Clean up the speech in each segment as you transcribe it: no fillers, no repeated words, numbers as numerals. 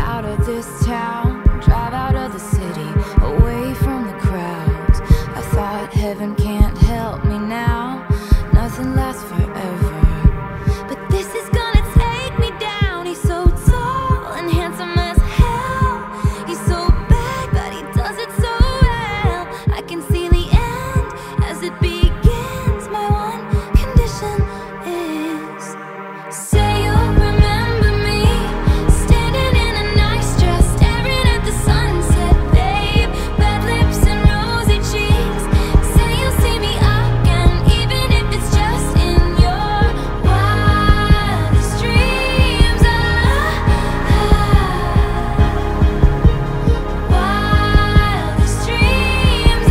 out of this town, drive out of the city, away from the crowds. I thought heaven can't help me now, nothing lasts forever. But this is gonna take me down. He's so tall and handsome as hell. He's so bad, but he does it so well. I can see the end as it begins. My one condition is, say you'll remember me, standing in a nice dress, staring at the sunset, babe. Red lips and rosy cheeks. Say you'll see me again, even if it's just in your wildest dreams. Wildest dreams.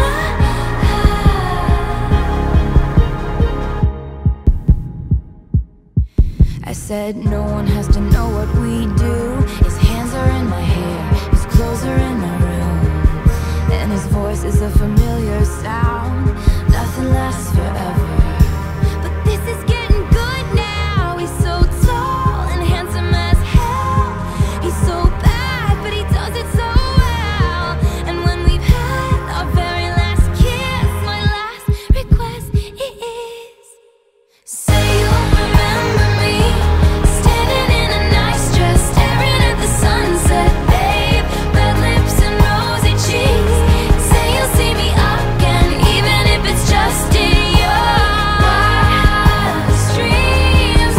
I said no one has to know what we do. His hands are in my hair, his clothes are in my room, and his voice is a familiar sound. Nothing lasts forever, but this is getting good now. He's so tall and handsome as hell. He's so bad, but he does it so well. And when we've had our very last kiss, my last request is, say you'll remember me, standing in a nice dress, staring at the sunset, babe. Red lips and rosy cheeks. Say you'll see me again, even if it's just in your wildest dreams.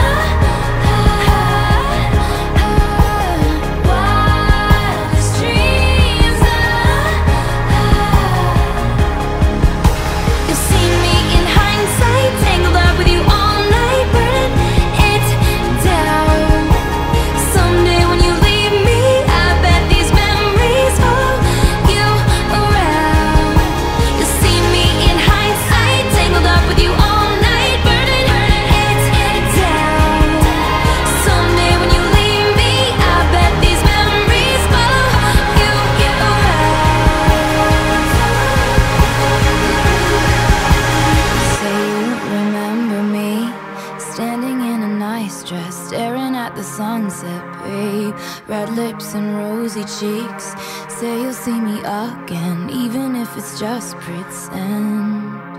Wildest dreams. You'll see me in hindsight, tangled up with you all night, burning it down. Someday when you leave me, I bet these memories follow you around. You'll see me in hindsight, tangled up with you all night, burning it down. Someday when you leave me, I bet these memories follow you around. Say you remember me, standing in a nice dress, staring at the sunset, babe. Red lips and rosy cheeks. Say you'll see me again, even if it's just pretend.